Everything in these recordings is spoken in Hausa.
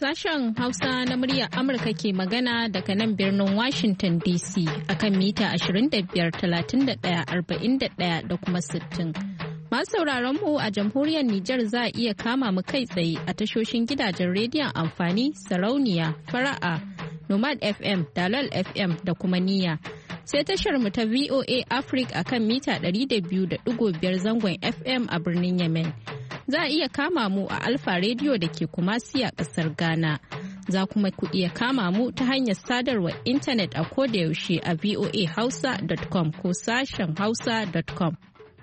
Sashen Hausa na muryar Amurka ke magana daga nan birnin Washington DC akan mita 25-31-41 da kuma 60. Masu sauraron mu a jamhuriyar Nijar za a iya kama mu kai tsaye a tashoshin gidajen rediyon amfani sarauniya, fara'a, Nomad FM, Dalal FM da kuma Niyya. Sai tashar mu ta VOA Africa akan mita 200.5 zangon FM a birnin Yemen. Za a iya kama mu a Alfa Radio da ke Kumasi a ƙasar Ghana. Za kuma ku iya kama mu ta hanyar sadarwar intanet a kodayaushe a voahausa.com ko sashen hausa.com.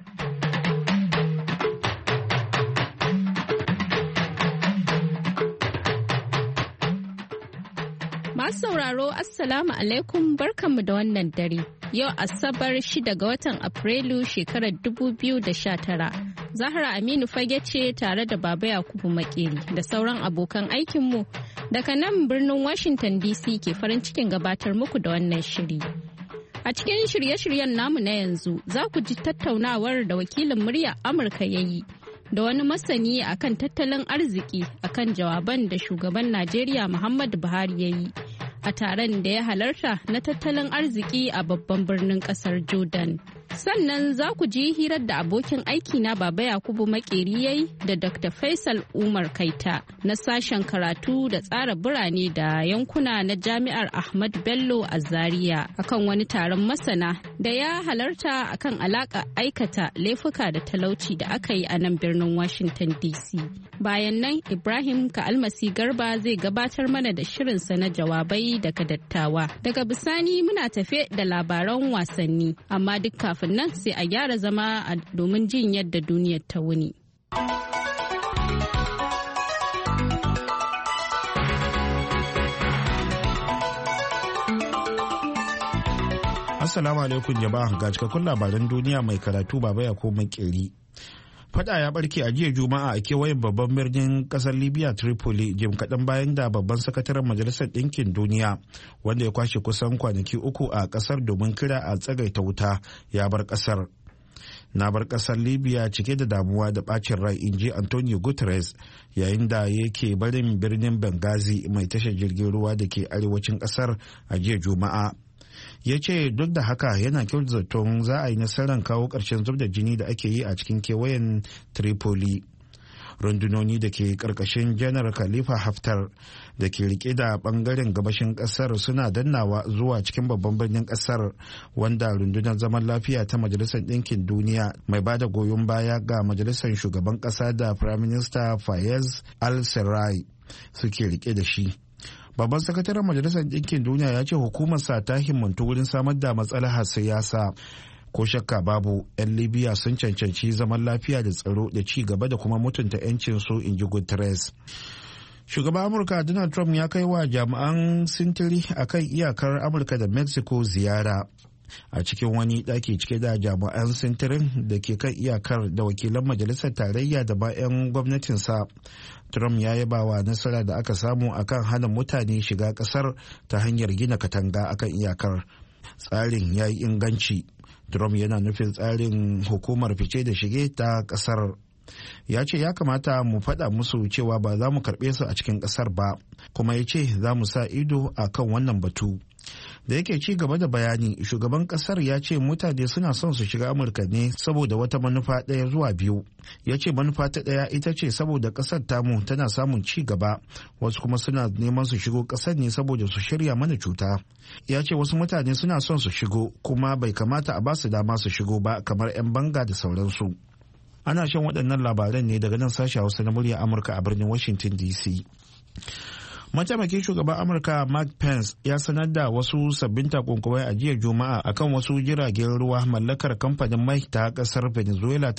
Masu sauraro Assalamu alaikum barkanmu da wannan dare. Yau Asabar 6 ga watan Afrilu shekarar 2019. Zahra Aminu Fage ce tare da Baba Yakubu Makeri da sauran abokan aikinmu daga nan birnin Washington DC ke farin cikin gabatar muku da wannan shiri. A cikin shirye-shiryen namu na yanzu za ku ji tattaunawar da wakilin murya Amurka ya yi da wani masani akan tattalin arziki akan jawaban da shugaban Najeriya Muhammadu Buhari ya yi a taron da ya halarta na tattalin arziki a babban birnin kasar Jordan. Sannan za ku ji hirar da abokin aiki na Baba Yakubu Makeri yayi da Dr. Faisal Umar Kaita na sashen karatu da tsara birane da yankuna na Jami'ar Ahmad Bello a Zaria akan wani taron masana da ya halarta akan alaka aikata laifuka da talauci da aka yi a nan birnin Washington DC. Bayan nan Ibrahim Ka'almasi Garba zai gabatar mana da shirinsa na jawabai daga dattawa. Daga bisani muna tafe da labaran wasanni, amma duk kafin nan sai a gyara zama domin jin yadda duniyar ta wuni. Assalamu alaikum jama'a, ga cikakkun labaran duniya mai karatu Baba Yakubu Makeri. Fada ya barke a jiya Juma'a a kewayen babban birnin kasar Libya Tripoli jim kaɗan bayan da babban sakataren Majalisar Ɗinkin Duniya wanda ya kwashe kusan kwanaki 3 a ƙasar domin kira a tsagaita wuta ya bar ƙasar. Na bar ƙasar Libya cike da damuwa da ɓacin rai, inji Antonio Guterres yayin da yake barin birnin Benghazi mai tashar jirgin ruwa da ke arewacin ƙasar a jiya Juma'a. Ya ce duk da haka yana kyautata zaton za a yi nasarar kawo ƙarshen zub da jini da ake yi a cikin kewayen Tripoli. Rundunoni da ke ƙarƙashin janar Khalifa Haftar da ke rike da ɓangaren gabashin ƙasar suna dannawa zuwa cikin babban birnin ƙasar, wanda rundunar zaman lafiya ta Majalisar Ɗinkin Duniya mai bada goyon baya ga Majalisar Shugaban ƙasa da Prime Minister Fayez al-Sarraj suke rike da shi. Babban sakataren Majalisar Ɗinkin Duniya ya ce hukumarsa ta himmantu wurin samar da matsalar siyasa. Ko shakka babu, 'yan Libya sun cancanci zaman lafiya da tsaro da ci gaba da kuma mutunta 'yancin su, inji Guterres. Shugaban Amurka Donald Trump ya kai wa jami'an sintiri akan iyakar Amurka da Mexico ziyara. A cikin wani ɗaki cike da jami'an sintirin da ke kan iyakar da wakilan majalisar tarayya da bayan gwamnatinsa, Trump ya yaba wa nasara da aka samu akan hana mutane shiga ƙasar ta hanyar gina katanga akan iyakar. Tsarin ya yi inganci. Trump yana nufin tsarin hukumar fice da shige ta ƙasar. Ya ce ya kamata mu faɗa musu cewa ba za mu karɓe su a cikin ƙasar ba, kuma ya ce za mu sa ido a kan wannan batu. Da yake ci gaba da bayani, shugaban kasar ya ce mutane suna son su shiga Amurka ne saboda wata manufa ɗaya zuwa biyu. Ya ce manufa ta ɗaya ita ce saboda ƙasar tamu tana samun ci gaba, wasu kuma suna neman su shigo ƙasar ne saboda su shirya mana cuta. Ya ce wasu mutane suna son su shigo kuma bai kamata a ba su dama su shigo ba, kamar 'yan banga da sauransu. Ana shan waɗannan labaran ne daga nan sashen Hausa na murya Amurka a birnin Washington DC. Mataimakin shugaban Amurka Mike Pence ya sanar da wasu sabbin takunkumai a jiya Juma'a akan wasu jiragen ruwa mallakar kamfanin mai ta kasar Venezuela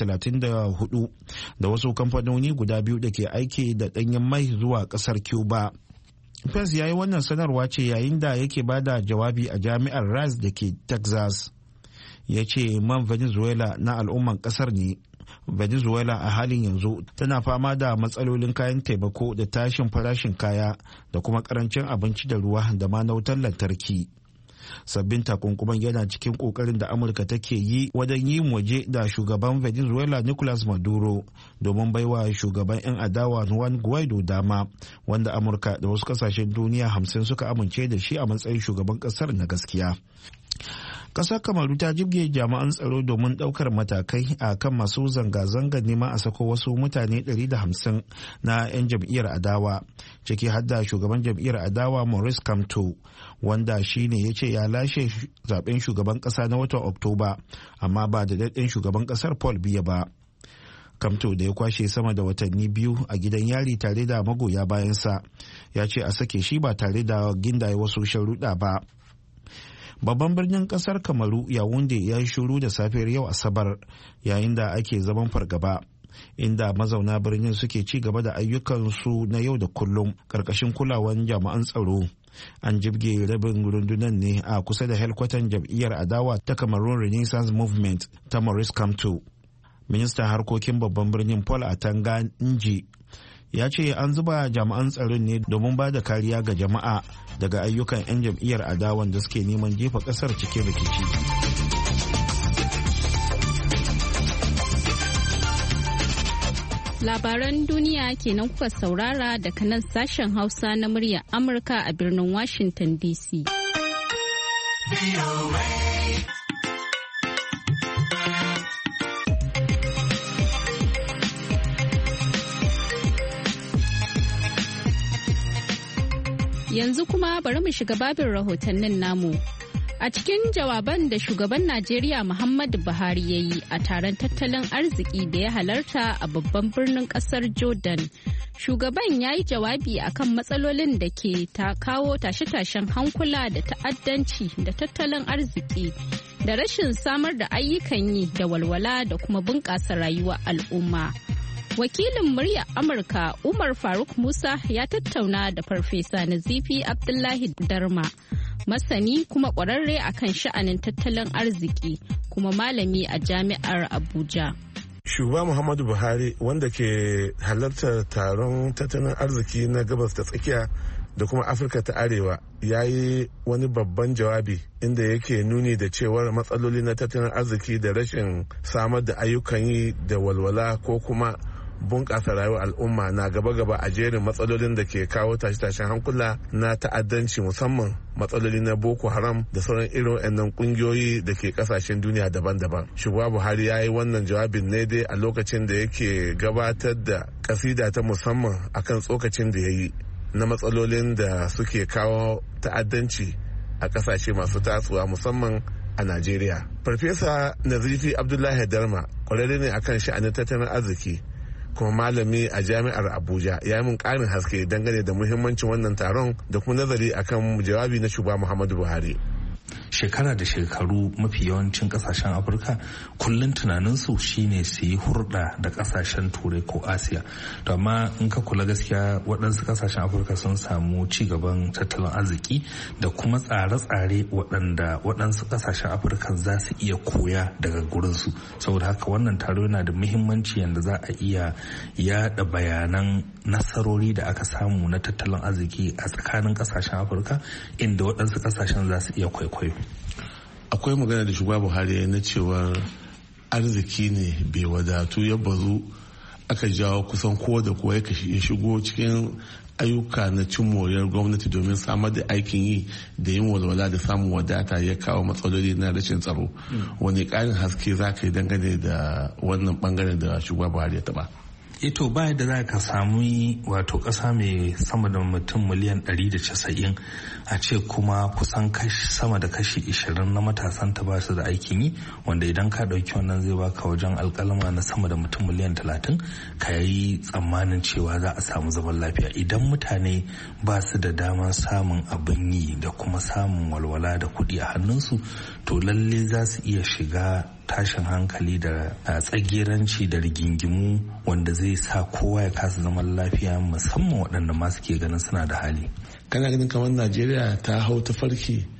34 da wasu kamfanoni guda biyu da ke aiki da ɗanyen mai zuwa kasar Cuba. Pence ya yi wannan sanarwa ce yayin da yake bada jawabi a jami'ar Rice da ke Texas. Ya ce man Venezuela na al'umman kasar ne. Venezuela a halin yanzu tana fama da matsalolin kayan taimako da tashin farashin kaya da kuma karancin abinci da ruwa da ma na wutar lantarki. sabbin takunkuman yana cikin kokarin da amurka take yi wajen yin waje da shugaban venezuela nicolas maduro domin baiwa shugaban 'yan adawa juan guaido dama, wanda amurka da wasu kasashen duniya 50 suka amince da shi a matsayin shugaban kasar na gaskiya. Ƙasar Kamaru ta jibge jami'an tsaro domin ɗaukar matakai a kan masu zanga-zangar neman a sako wasu mutane 150 na 'yan jam'iyyar adawa, ciki har da shugaban jam'iyyar adawa Maurice Kamto, wanda shi ne ya ce ya lashe zaben shugaban ƙasa na watan Oktoba, amma ba da daɗin shugaban ƙasar Paul Biya ba. Kamto, da ya kwashe sama da watanni 2 a gidan yari tare da magoya bayansa, ya ce a sake shi ba tare da gindaye wasu sharuɗa ba. Babban birnin kasar Kamaru Yawunde ya yi shuru da safiyar yau Asabar yayin da ake zaman fargaba, inda mazauna birnin suke ci gaba da ayyukansu na yau da kullum karkashin kulawan jami'an tsaro. An jibge rabin rundunar ne a kusa da helkwatan jam'iyyar adawa ta Cameroon Renaissance Movement ta Maurice Kamto. Ministan harkokin babban birnin Paul Atanga Nji ya ce an zuba jami'an tsaron ne domin ba da kariya ga jama'a daga ayyukan 'yan jam'iyyar adawan da suke neman jefa kasar cikin rikici. Labaran duniya kenan kuka saurara daga nan sashen Hausa na muryar Amurka a birnin Washington DC. Yanzu kuma bari mu shiga babin rahotannin namu. A cikin jawaban da shugaban Najeriya Muhammadu Buhari ya yi a taron tattalin arziki da ya halarta a babban birnin kasar Jordan, shugaban ya yi jawabi akan matsalolin da ke kawo tashe-tashen hankula da ta'addanci da tattalin arziki da rashin samar da ayyukan yi da walwala da kuma bunƙasa rayuwar al'umma. Wakilin muryar Amurka Umar Faruk Musa ya tattauna da Farfesa Nazifi Abdullahi Darma, masani kuma ƙwararre akan sha'anin tattalin arziki kuma malami a jami'ar Abuja. Shugaba Muhammadu Buhari, wanda ke halartar taron tattalin arziki na gabas ta tsakiya da kuma Afirka ta Arewa, ya yi wani babban jawabi inda yake nuni da cewar matsaloli na tattalin arziki da rashin samar da ayyukan yi da walwala ko kuma bunƙasa rayuwar al'umma na gaba-gaba a jerin matsalolin da ke kawo tashe-tashen hankula na ta'addanci, musamman matsaloli na Boko Haram da sauran irin waɗannan ƙungiyoyi da ke ƙasashen duniya daban-daban. Shugaba Buhari ya yi wannan jawabin ne dai a lokacin da yake gabatar da ƙasida ta musamman akan tsokacin da ya yi na matsalolin da suke kawo ta'addanci a ƙasashe masu tasowa, musamman a Najeriya. Farfesa Nazifi Abdullahi Darma ƙwararre ne akan sha'anin tattalin arziki kuma malami a jami'ar Abuja, ya yi mun ƙarin haske dangane da muhimmancin wannan taron da kuma nazari akan jawabi na shugaba Muhammadu Buhari. Shekara da shekaru mafi yawancin kasashen Afirka kullum tunaninsu shine su yi hurɗa da kasashen Turai ko Asiya. To amma in ka kula gaskiya waɗansu kasashen Afirka sun samu ci gaban tattalin arziki da kuma tsare-tsare waɗanda waɗansu kasashen Afirka za su iya koya daga gurinsu. Saboda haka wannan taro yana da muhimmanci yadda za a iya yaɗa bayanan nasarori da aka samu na tattalin arziki a tsakanin kasashen Afirka, inda waɗansu kasashen za su iya kwaikwayo. Akwai magana da shugaba Buhari na cewar arziki ne bai wadatu ya bazu aka jawo kusan kowa da kowa ya shigo cikin ayyuka na cin moriyar gwamnati domin samar da aikin yi da yin walwala da samun wadata ya kawo matsaloli na rashin tsaro. Wani ƙarin haske za ka yi dangane da wannan bangaren da shugaba Buhari ya taba? Ito ba da za ka samu wato ƙasa mai sama da mutum miliyan 190 a ce kuma kusan sama da kashi 20 na matasan ta ba su da aikin yi, wanda idan ka ɗauki wannan zai baka wajen alƙalma na sama da mutum miliyan 30, ka yi tsammanin cewa za a samu zaman lafiya. Idan mutane ba su da damar samun abin yi da kuma samun walwala da kuɗi a hannunsu, to lalle za su iya shiga tashin hankali da tsagiranci da rigingimu wanda zai sa kowa ya kasa zaman lafiya, musamman waɗanda ma suke ganin suna da hali. Kana ganin kamar Najeriya ta hau ta farki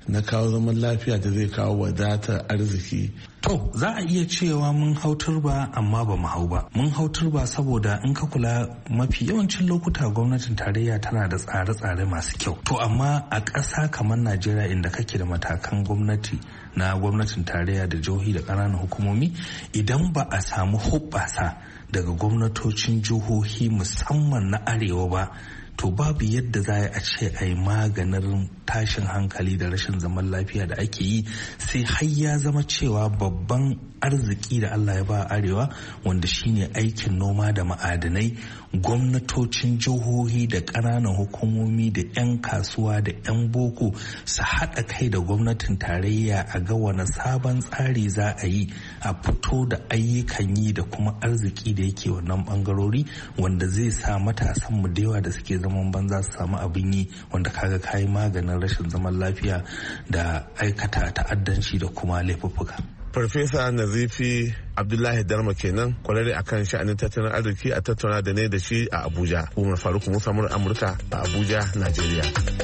na kawo zaman lafiya da zai kawo wadatar arziki? To za a iya cewa mun hau turba amma ba mu hau ba. Mun hau turba saboda in ka kula mafi yawancin lokuta gwamnatin tarayya tana da tsare-tsare masu kyau. To amma a ƙasa kamar Najeriya inda kake da matakan gwamnati na gwamnatin tarayya da jihohi da ƙananan hukumomi, idan ba a samu hoɓɓasa daga gwamnatocin jihohi musamman na arewa ba, to babu yadda za a ce a yi maganin tashin hankali da rashin zaman lafiya da ake yi, sai har ya zama cewa babban arziki da Allah ya ba arewa wanda shine aikin noma da ma'adanai, gwamnatocin jihohi da ƙananan hukumomi da 'yan kasuwa da 'yan boko su haɗa kai da gwamnatin tarayya a ga wani sabon tsari za a yi a fito da ayyukan yi da kuma arziki da yake wannan bangarori wanda zai sa matasan mu da yawa da suke zaman banza su samu abin yi, wanda kaga kayi maganin rashin zaman lafiya da aikata ta'addanci da kuma laifuffuka. Farfesa Nazifi Abdullahi Darma kenan, kwararre akan sha'anin tattalin arziki a tattauna da ne da shi a Abuja. Umar Faruk Musa Amurka a Abuja, Najeriya.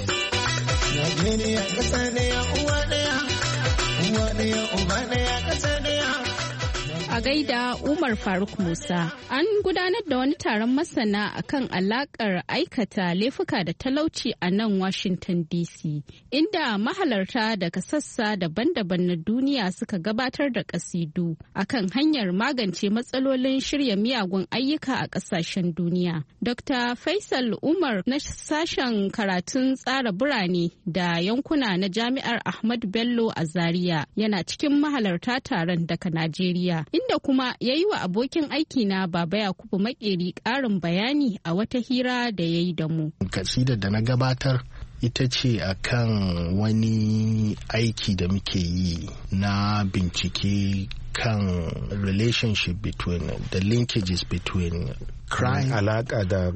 Najeriya ƙasa ɗaya, uwa ɗaya, uwa ɗaya, uba ɗaya, ƙasa ɗaya. A gaida Umar Faruk Musa, an gudanar da wani taron masana akan alakar aikata laifuka da talauci a nan Washington DC, inda mahalarta daga sassa daban-daban na duniya suka gabatar da kasidu akan hanyar magance matsalolin shirya miyagun ayyuka a ƙasashen duniya. Dr. Faisal Umar na sashen karatun tsara birane da yankuna na Jami'ar Ahmadu Bello a Zaria yana cikin mahalarta taron daga Najeriya. Inda kuma ya yi wa abokin aiki na Baba Yakubu Makeri ƙarin bayani a wata hira da ya yi da mu. Kasidar da na gabatar ita ce akan wani aiki da muke yi na bincike kan relationship between the linkages between crime, alaka da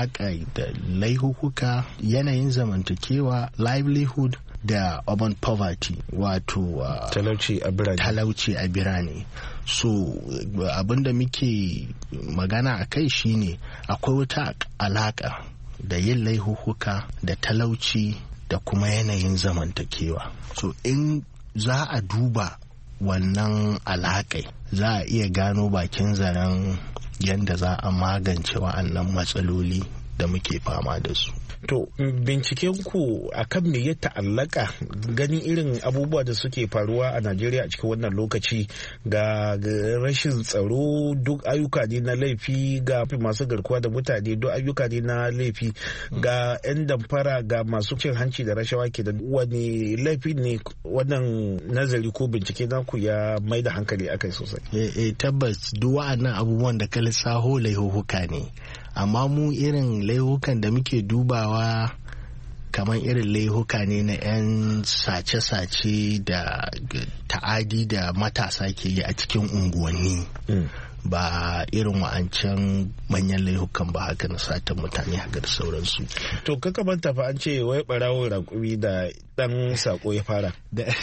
laihuhuka, yanayin zamantakewa, livelihood da urban poverty, wato talauci a birane. So abinda muke magana a kai shine akwai wata alaka da yin laihuhuka da talauci da kuma yanayin zamantakewa. So in za a duba wannan alaƙai, za a iya gano bakin zaren yadda za a magance wa'annan matsaloli da muke fama da su. To binciken ku akan me ya ta'allaka, ganin irin abubuwa da suke faruwa a Najeriya a cikin wannan lokaci, ga rashin tsaro, duk ayyuka ne na laifi, ga masu garkuwa da mutane duk ayyuka ne na laifi, ga 'yan damfara, ga masu cin hanci da rashawa, ke da wani laifi ne wannan nazari ko bincike naku ya mai da hankali akai sosai? Tabbas duk wa'annan abubuwan da ka lissaho laihuhuka ne, amma mu irin laihukan da muke dubawa kamar irin laihuka ne na 'yan sace-sace da ta'adi da matasa ke yi a cikin unguwanni. Ba irin wa'ancan manyan laihukan ba, haka na satan mutane haka da sauransu. To kaka manta fa an ce wai barawo raƙumi da ɗan sako ya fara.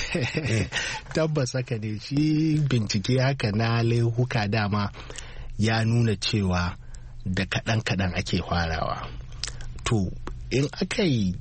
Tabbas haka ne, shi bincike haka na laihuka dama ya nuna cewa da kaɗan-kaɗan ake farawa. To in aka yi,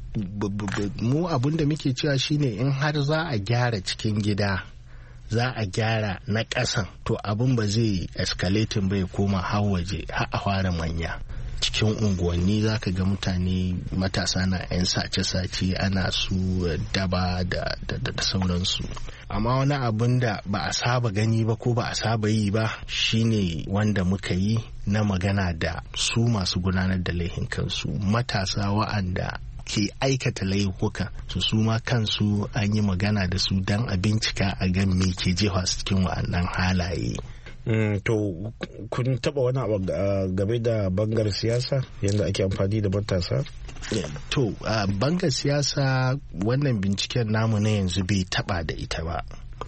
mu abin da muke cewa shine in har za a gyara cikin gida, za a gyara na ƙasan, to abin ba zai escalating bai koma har waje har a fara manya. Cikin unguwanni za ka ga mutane matasa na 'yan sace-sace, ana su daba da sauransu. Amma wani abin da ba a saba gani ba ko ba a saba yi ba shine wanda muka yi na magana da su masu gudanar da laihin kansu, matasa wa'anda ke aikata laifuka, su ma kansu an yi magana da su don a bincika a gan me ke jefa su cikin wa'annan halaye. To kun taba wani abu game da bangar siyasa, yadda ake amfani da matasa? To bangar siyasa wannan binciken namu na yanzu bai taba da ita ba,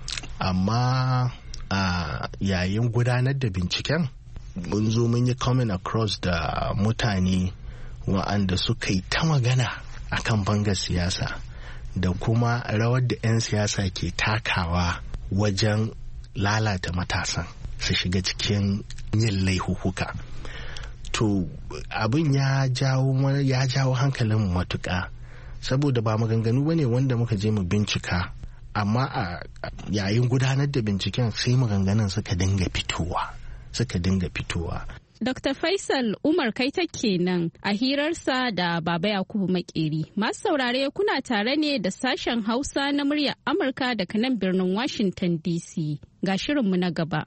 amma yayin gudanar da binciken mun zo mun yi coming across da mutane wa'anda suka yi ta magana akan bangar siyasa da kuma rawar da 'yan siyasa ke takawa wajen lalata matasan su shiga cikin yin laihuhuka. To abin ya jawo hankalin matuƙa, saboda ba maganganu ba ne wanda muka je mu bincika, amma a yayin gudanar da binciken sai maganganun suka dinga fitowa. Dr. Faisal Umar Kaita kenan a hirarsa da Baba Yakubu Makeri. Masu saurare kuna tare ne da sashen Hausa na muryar Amurka daga nan birnin Washington DC. Ga shirinmu na gaba.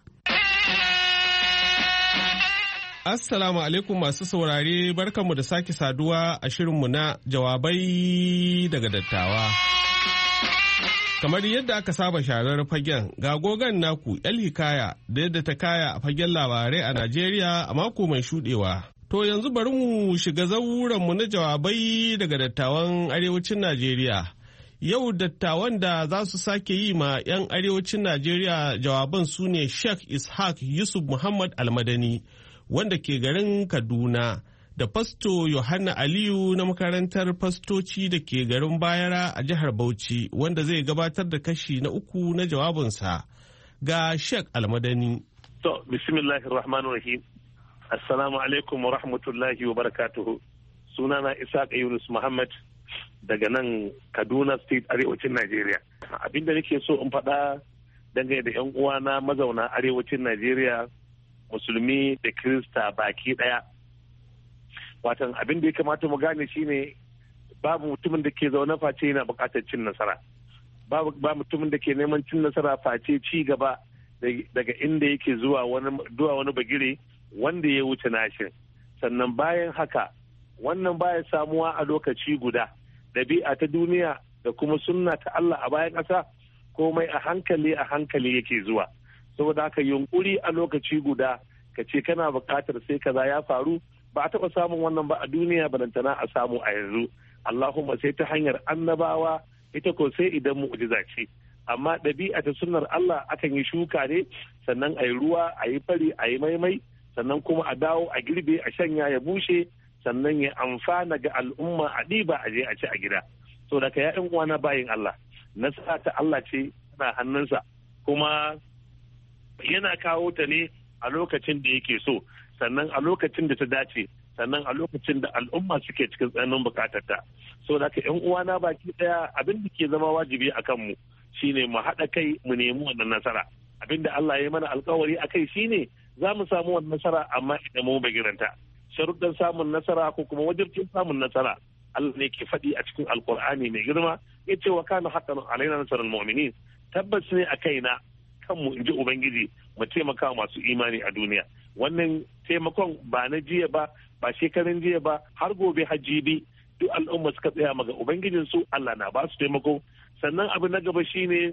Assalamu alaikum masu saurare, barkanmu da sake saduwa a shirinmu na jawabai daga dattawa. Kamar yadda aka saba sharar fagen, ga gogon naku El Hikaya da yadda ta kaya a fagen labarai a Najeriya a mako mai shudewa. To yanzu bari mu shiga zauranmu na jawabai daga dattawan arewacin Najeriya. Yau dattawan da za su sake yi ma 'yan arewacin Najeriya jawaban su ne Sheikh Ishaq Yusuf Muhammad Almadani, wanda ke garin Kaduna, da Fasto Yohanna Aliyu na makarantar fastoci da ke garin Bayara a jihar Bauchi, wanda zai gabatar da kashi na 3 na jawabinsa. Ga Sheikh Almadani. To, bismillahirrahmanirrahim. Assalamu alaikum wa rahmatullahi wa barakatuhu. Sunana Ishaq Yunus Muhammad daga nan Kaduna State, arewacin Najeriya. Abinda nake so in faɗa dangane da 'yan uwana mazauna arewacin Najeriya, musulmi da Kirista baki ɗaya. Watan abin da ya kamata mu gane shine babu mutumin da ke zaune face yana buƙatar cin nasara. Ba mutumin da ke neman cin nasara face ci gaba daga inda yake zuwa wani bagire wanda ya wuce nashin. Sannan bayan haka wannan baya samuwa a lokaci guda. Ɗabi'a ta duniya da kuma sunna ta Allah a bayan ƙasa komai a hankali yake zuwa. Saboda haka yunkuri a lokaci guda ka ce kana buƙatar sai kaza ya faru, ba a taɓa samun wannan ba a duniya, balantana a samu a yanzu. Allahumma sai ta hanyar annabawa, ita ko sai idan mu'jiza ce. Amma ɗabi'a ta sunnar Allah akan yi shuka ne, sannan a yi ruwa, a yi fari, a yi maimai, sannan kuma a dawo a girbe, a shanya ya bushe, sannan ya amfana ga al'umma a ɗiba a je a ci a gida. So daga ya'yan uwana bayin Allah, nasara ta Allah ce tana hannunsa, kuma yana kawo ta ne a lokacin da yake so, sannan a lokacin da ta dace, sannan a lokacin da al'umma suke cikin tsananin bukatarta. So da ka 'yan uwana baki daya, abin da ke zama wajibi a kanmu shine mu haɗa kai mu nemi wannan nasara. Abin da Allah ya mana alkawari a kai shine za mu samu wannan nasara, amma idan mu bagiranta. Sharuɗan samun nasara ko kuma wajibcin samun nasara Allah ne ke faɗi a cikin Alƙur'ani mai girma, ya ce wa kana haqqan alaina nasrul mu'minin. Tabbas ne a kaina kanmu in ji Ubangiji mu taimaka masu imani a duniya. Wannan taimakon ba na jiya ba shekarun jiya ba, har gobe hajjibi duk al'umma suka tsaya maga Ubangijin su, Allah na ba su taimako. Sannan abu na gaba shine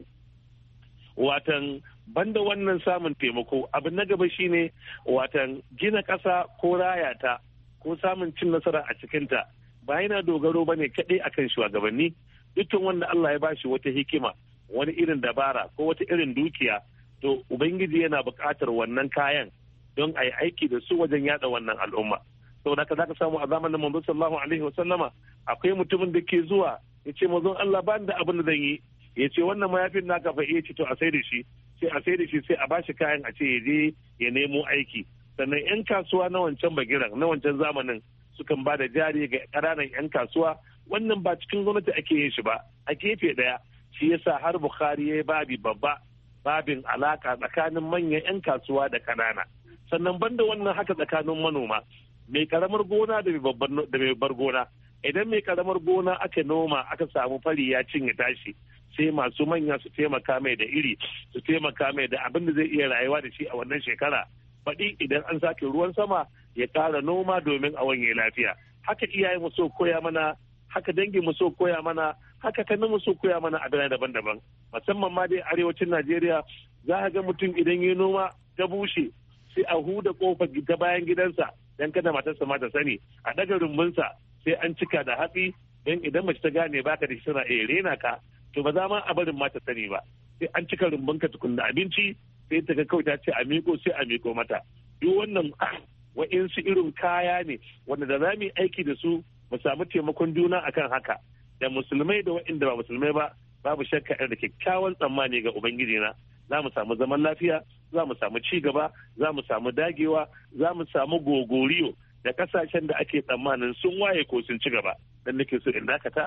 watan banda wannan samun taimako, abu na gaba shine watan gina ƙasa ko rayata ko samun cin nasara a cikinta ba yana dogaro ba ne kaɗai akan shugabanni. Dukkan wanda Allah ya bashi wata hikima, wani irin dabara ko wata irin dukiya, to Ubangiji yana buƙatar wannan kayan don a yi aiki da su wajen yada wannan al'umma. Saboda haka za ka samu a zamanin manzo sallallahu alaihi wasallama akwai mutumin da ke zuwa ya ce manzon Allah ba da abin da zan yi, ya ce wannan mayafin naka fa iya ce to a sai da shi, sai a bashi kayan a ce ya je ya nemo aiki. Sannan 'yan kasuwa na wancan bagiran na wancan zamanin sukan ba da jari ga ƙananan 'yan kasuwa, wannan ba cikin gwamnati ake yin shi ba, a gefe ɗaya. Shi yasa har Bukhari ya yi babin alaka tsakanin manyan 'yan kasuwa da ƙanana. Sannan banda wannan haka tsakanin manoma, mai karamar gona da mai babbar gona. Idan mai karamar gona aka noma aka samu fari ya cinye tashi, sai masu manya su taimaka mai da iri, su taimaka mai da abin da zai iya rayuwa da shi a wannan shekara. Baɗi idan an sake ruwan sama ya ƙara noma domin a wanye lafiya. Haka iyaye mu so koya mana, haka dangi mu so koya mana, haka kanin mu so koya mana a birane daban-daban. Musamman ma dai arewacin Najeriya, za ga mutum idan ya noma ta bushe sai a huda kofar ta bayan gidansa dan kada matarsa ma ta sani, a daga rumbunsa sai an cika da hatsi, dan idan mace ta gane baka da shi tana rena ka, to ba za ma a barin ma ta sani ba. Sai an cika rumbunka tukun da abinci, sai ta ga kawai ta ce a miƙo, sai a miƙo mata. Duk wannan wa'insu irin kaya ne wanda da za mu yi aiki da su mu samu taimakon juna akan haka, da musulmai da wa'inda ba musulmai ba, babu shakka da kyakkyawan tsammani ga Ubangiji na za mu samu zaman lafiya, za mu samu ci gaba, za mu samu dagewa, za mu samu gogoriyo da kasashen da ake tsammanin sun waye ko sun ci gaba. Dan nake so in dakata,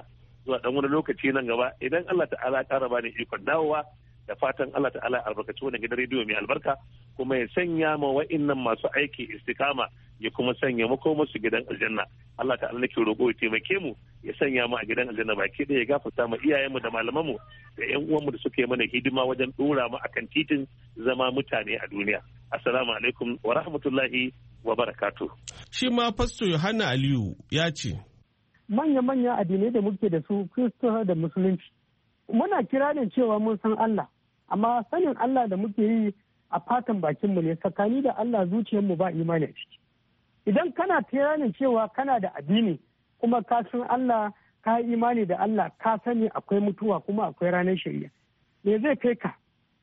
zuwa dan wani lokaci nan gaba idan Allah ta'ala ƙara bani ikon dawowa, da fatan Allah ta'ala albarkaci wannan gidan rediyo mai albarka kuma ya sanya ma wa'innan masu aiki istikama ya kuma sanya makoma su gidan aljanna. Allah ta'ala nake roƙo ya taimake mu ya sanya mu a gidan aljanna baki ɗaya ya gafarta mu iyayenmu da malamanmu da ƴan uwanmu da suka yi mana hidima wajen ɗora mu akan titin zama mutane a duniya. Assalamu alaikum wa rahmatullahi wa barakatuh. Shi ma Fasto Yohana Aliyu ya ce. Manya-manya addinai da muke da su Kiristo da Musulunci. Muna kira da cewa mun san Allah, amma sanin Allah da muke yi a fatan bakinmu ne, tsakani da Allah zuciyarmu ba imani a ciki. Idan kana tiranin cewa kana da addini kuma ka san Allah, ka yi imani da Allah, ka sani akwai mutuwa kuma akwai ranar shari'a, me zai kai ka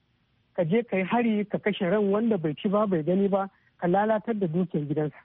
je ka yi hari ka kashe ran wanda bai ci ba bai gani ba, ka lalatar da dukiyar gidansa.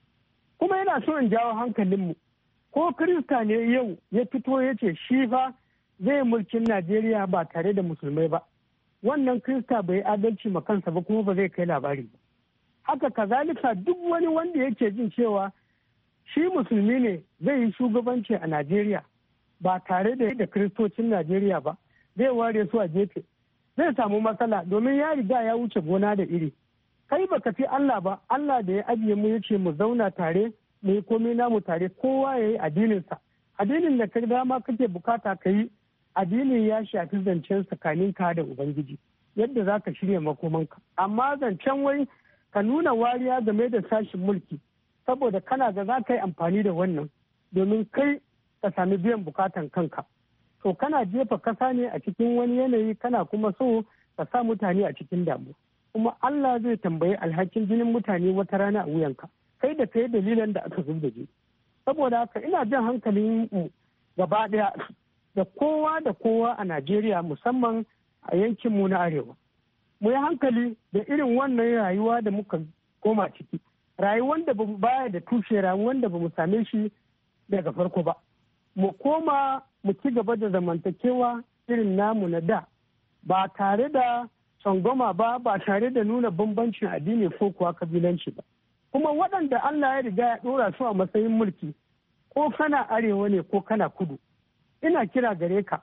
Kuma yana so in jawo hankalinmu, ko Kirista ne yau ya fito ya ce shi fa zai mulkin Najeriya ba tare da musulmai ba, wannan Kirista bai adalci ma kansa ba kuma ba zai kai labari ba. Haka kazalika duk wani wanda yake jin cewa shi musulmi ne zai yi shugabanci a Najeriya ba tare da Kiristocin Najeriya ba, zai ware su a gefe, zai samu matsala domin ya riga ya wuce gona da iri. Kai baka fi Allah ba, Allah da ya ajiye mu ya ce mu zauna tare, mu yi komai namu tare, kowa ya yi addininsa. Addinin da ka dama kake bukata ka yi, addinin ya shafi zancen tsakanin ka da Ubangiji, yadda za ka shirya makomanka. Amma zancen wai ka nuna wariya game da sashin mulki, saboda kana ga za ka yi amfani da wannan domin kai ka sami biyan bukatan kanka. To kana jefa kasa ne a cikin wani yanayi, kana kuma so ka sa mutane a cikin damu. Kuma Allah zai tambayi alhakin jinin mutane wata rana a wuyanka, kai da kai dalilan da aka zub da ji. Saboda haka ina jan hankalin mu gaba daya da kowa a Najeriya, musamman a yankinmu na Arewa. Mu yi hankali da irin wannan rayuwa da muka koma ciki, rayuwar da baya da tushe, rayuwar da ba mu same shi daga farko ba. Mu koma mu ci gaba da zamantakewa irin namu na da, ba tare da tsangwama ba tare da nuna bambancin addini ko kuwa kabilanci ba. Kuma waɗanda Allah ya riga ya ɗora su a matsayin mulki, ko kana arewa ne ko kana kudu, ina kira gare ka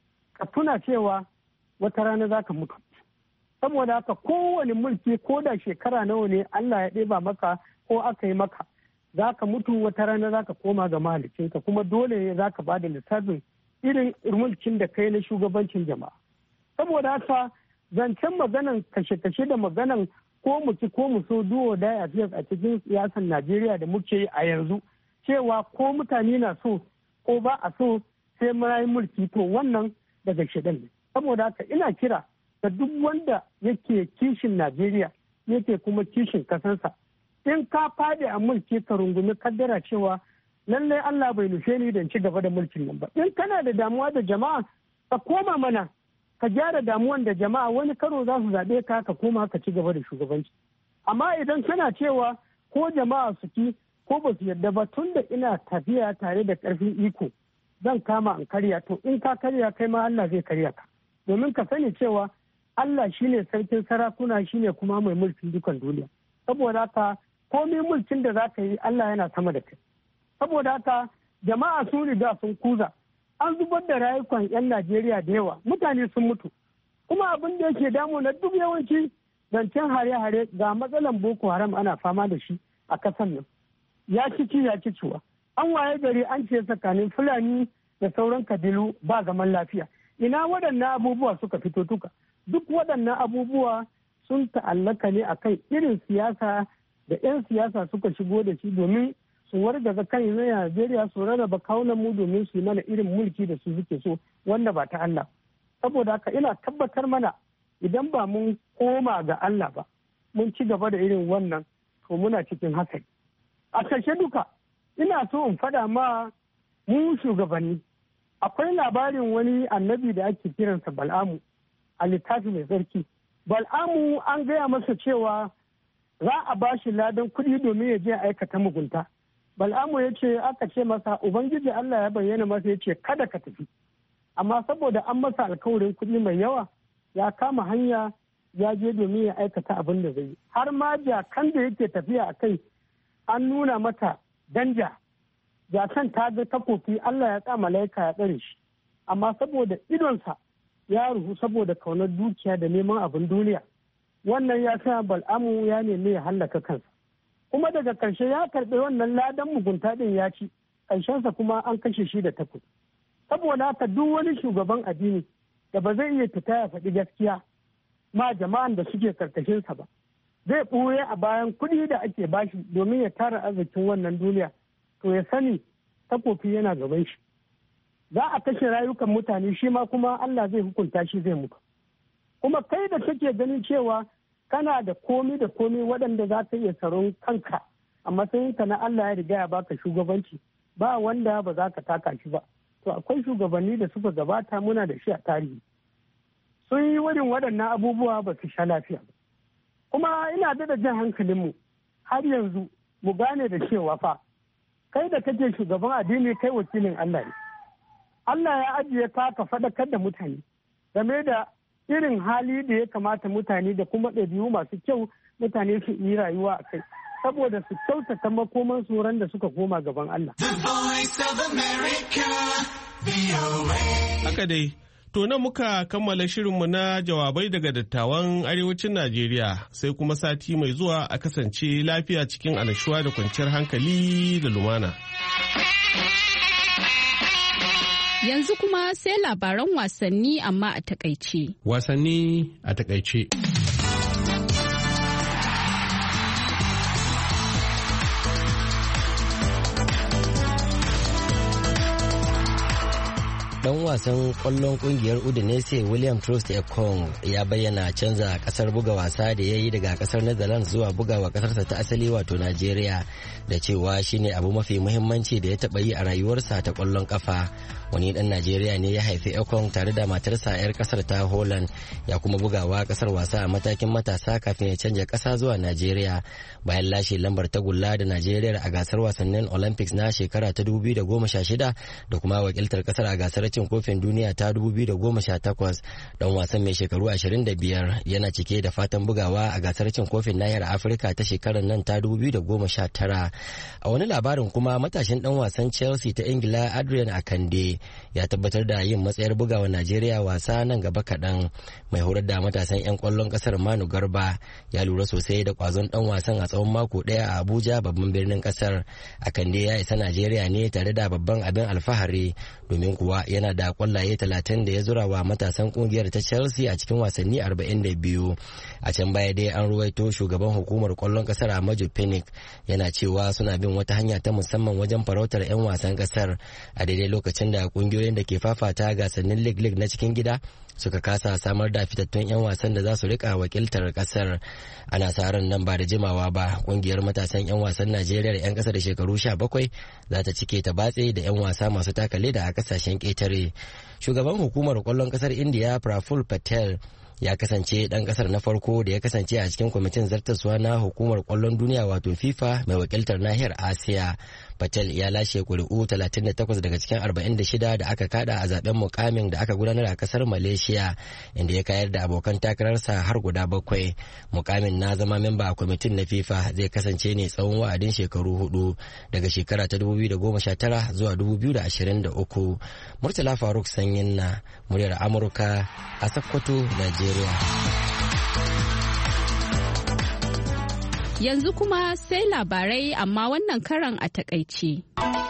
tuna cewa wata rana za ka mutu. Saboda haka kowane mulki ko da shekara nawa ne Allah ya ɗeba maka ko aka yi maka, za ka mutu wata rana za ka koma ga mahalicinka, kuma dole ne za ka ba da lissafin irin mulkin da kai na shugabancin jama'a. Saboda haka zancen maganan kashe-kashe da maganan ko mu ci ko mu so duwo da a cikin siyasar Najeriya da muke yi a yanzu, cewa ko mutane na so ko ba a so sai muna yi mulki, to wannan daga shidan ne. Saboda haka ina kira da duk wanda yake kishin Najeriya yake kuma kishin kasansa, in ka fadi a mulki ka rungumi kaddara cewa lallai Allah bai nufe ni da ci gaba da mulkin nan ba. In kana da damuwa da jama'a ka koma mana, ka gyara damuwan da jama'a, wani karo za su zaɓe ka koma ka ci gaba da shugabanci. Amma idan kana cewa ko jama'a su ki ko ba su yarda ba, tun da ina tafiya tare da ƙarfin iko zan kama in karya, to in ka karya kai ma Allah zai karya ka. Domin ka sani cewa Allah shine sarkin sarakuna, shine kuma mai mulkin dukan duniya. Saboda haka komai mulkin da za ka yi Allah yana sama da kai. Saboda haka jama'a sun riga sun kuza, an zubar da rayukan 'yan Najeriya da yawa, mutane sun mutu. Kuma abin da yake damu na duk yawanci zancen hare-hare, ga matsalan Boko Haram ana fama da shi a kasan nan. Ya ci ciwa. An waye gari an ce tsakanin Fulani da sauran kabilu ba zaman lafiya. Ina waɗannan abubuwa suka fito tuka? Duk waɗannan abubuwa sun ta'allaka ne akan irin siyasa da 'yan siyasa suka shigo da shi domin su wargaza kan na Najeriya, su rarraba kawunan mu domin su yi mana irin mulki da su suke so, wanda ba ta Allah. Saboda haka ina tabbatar mana idan ba mun koma ga Allah ba, mun ci gaba da irin wannan, to muna cikin hatsari. A ƙarshe duka ina so in faɗa ma mu shugabanni, akwai labarin wani annabi da ake kiransa Bal'amu a littafi mai tsarki. Bal'amu an gaya masa cewa za a ba shi ladan kuɗi domin ya je aikata mugunta. Bal'amu ya ce, aka ce masa Ubangiji Allah ya bayyana masa ya ce kada ka tafi. Amma saboda an masa alkawarin kuɗi mai yawa, ya kama hanya ya je domin ya aikata abin da zai yi. Har ma jakan da yake tafiya a kai an nuna mata danja jakan ta ga takofi Allah ya sa malaika ya tsare shi, amma saboda idonsa ya ruhu saboda kaunar dukiya da neman abin duniya, wannan ya sa Bal'amu ya nemi ya hallaka kansa, kuma daga ƙarshe ya karɓi wannan ladan mugunta ɗin ya ci, ƙarshensa kuma an kashe shi da takobi. Saboda haka duk wani shugaban addini da ba zai iya fita ya faɗi gaskiya ma jama'an da suke karkashinsa ba, zai ɓoye a bayan kuɗi da ake bashi domin ya tara arzikin wannan duniya, to ya sani takofi yana gaban shi. Za a kashe rayukan mutane, shi ma kuma Allah zai hukunta shi, zai mutu. Kuma kai da kake ganin cewa kana da komi da komi waɗanda za ka iya tsaron kanka a matsayinka na Allah ya riga ya baka shugabanci, ba wanda ba za ka taka shi ba. To akwai shugabanni da suka gabata muna da shi a tarihi, sun yi wurin waɗannan abubuwa ba su sha lafiya ba. Kuma ina da jan hankalinmu har yanzu mu gane da cewa fa kai da kake shugaban addini kai wakilin Allah ne. Allah ya ajiye ka faɗakar da mutane game da irin hali da ya kamata mutane da kuma ɗabi'u masu kyau mutane su yi rayuwa a kai, saboda su kyautata makoman tsoron da suka koma gaban Allah. Haka dai, to nan muka kammala shirinmu na jawabai daga dattawan arewacin Najeriya, sai kuma sati mai zuwa a kasance lafiya cikin annashuwa da kwanciyar hankali da lumana. Yanzu kuma sai labaran wasanni amma a takaice. Wasanni a takaice. Dan wasan kwallon kungiyar Udinese William Troost-Ekong ya bayyana canza kasar buga wasa da ya yi daga kasar Netherlands zuwa bugawa kasarsa ta asali wato Najeriya, da cewa shine abu mafi muhimmanci da ya taba yi a rayuwarsa ta kwallon kafa. Wani dan Najeriya ne ya haifi Ekong tare da matarsa 'yar kasar ta Holland, ya kuma bugawa kasar wasa a matakin matasa kafin ya canja kasa zuwa Najeriya bayan lashe lambar tagulla da Najeriya a gasar wasannin Olympics na shekara ta 2016 da kuma wakiltar kasar a gasar cin kofin duniya ta 2018. Dan wasan mai shekaru 25 yana cike da fatan bugawa a gasar cin kofin nahiyar Afirka ta shekarar nan ta 2019. A wani labarin kuma matashin dan wasan Chelsea ta Ingila Adrian Akande ya tabbatar da yin matsayar bugawa Najeriya wasa nan gaba kaɗan. Mai horar da matasan 'yan kwallon kasar Manu Garba ya lura sosai da kwazon dan wasan a tsawon mako ɗaya a Abuja babban birnin kasar. Akande ya isa Najeriya ne tare da babban abin alfahari, domin kuwa yana da kwallaye 30 da ya zura wa matasan kungiyar ta Chelsea a cikin wasanni 42. A can baya dai an ruwaito shugaban hukumar kwallon kasar Amaju Pinnick yana cewa suna bin wata hanya ta musamman wajen farautar 'yan wasan kasar a daidai lokacin da kungiyoyin da ke fafata gasannin league na cikin gida suka kasa samar da fitattun 'yan wasan da za su rika wakiltar kasar. Ana sa ran nan ba da jimawa ba kungiyar matasan 'yan wasan Najeriya 'yan kasa da shekaru 17 za ta cike ta batse da 'yan wasa masu takale da a kasashen ƙetare. Shugaban hukumar kwallon kasar India Praful Patel ya kasance dan kasar na farko da ya kasance a cikin kwamitin zartaswa na hukumar kwallon duniya wato FIFA mai wakiltar nahiyar Asiya. Patel ya lashe kuri'u 38 daga cikin 46 da aka kada a zaben mukamin da aka gudanar a kasar Malaysia, inda ya kayar da abokan takararsa har guda 7. Mukamin na zama memba a kwamitin na FIFA zai kasance ne tsawon wa'adin shekaru 4 daga shekara ta 2019 zuwa 2023. Murtala Faruk Sanyin na muryar Amurka a Sokoto, Najeriya. Yanzu kuma sai labarai amma wannan karan a takaice.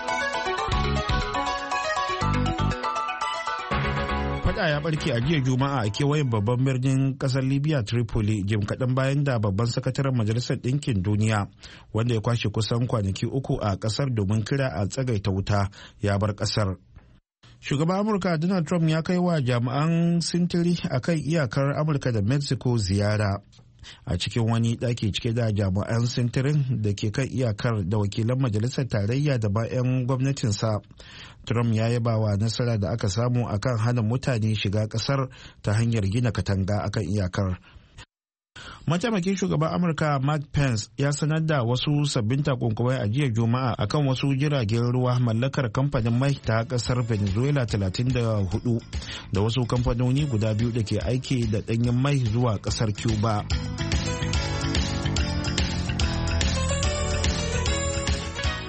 Fada ya barke a jiya Juma'a a kewayen babban birnin kasar Libya Tripoli jim kaɗan bayan da babban sakataren Majalisar Ɗinkin Duniya wanda ya kwashe kusan kwanaki 3 a kasar domin kira a tsagaita wuta ya bar kasar. Shugaban Amurka Donald Trump ya kai wa jami'an sintiri a kan iyakar Amurka da Mexico ziyara. A cikin wani ɗaki cike da jami'an sintirin da ke kan iyakar da wakilan majalisar tarayya da bayan gwamnatinsa, Trump ya yaba wa nasara da aka samu akan hana mutane shiga ƙasar ta hanyar gina katanga akan iyakar. Mataimakin shugaban Amurka Mike Pence ya sanar da wasu sabbin takunkumai a jiya Juma'a akan wasu jiragen ruwa mallakar kamfanin mai ta kasar Venezuela 34 da wasu kamfanoni guda 2 da ke aiki da danyen mai zuwa kasar Cuba.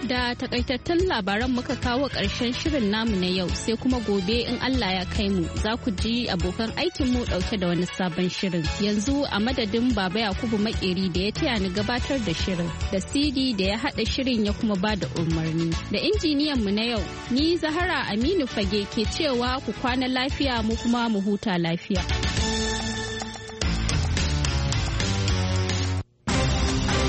Da takaitattun labaran muka kawo ƙarshen shirin namu na yau sai kuma gobe in Allah ya kai mu za ku ji abokan aikinmu ɗauke da wani sabon shirin. Yanzu a madadin Baba Yakubu Makeri da ya taya ni gabatar da shirin da CD da ya haɗa shirin ya kuma ba da umarni. Da injiniyan mu na yau ni Zahara Aminu Fage ke cewa ku kwana lafiya mu kuma mu huta lafiya.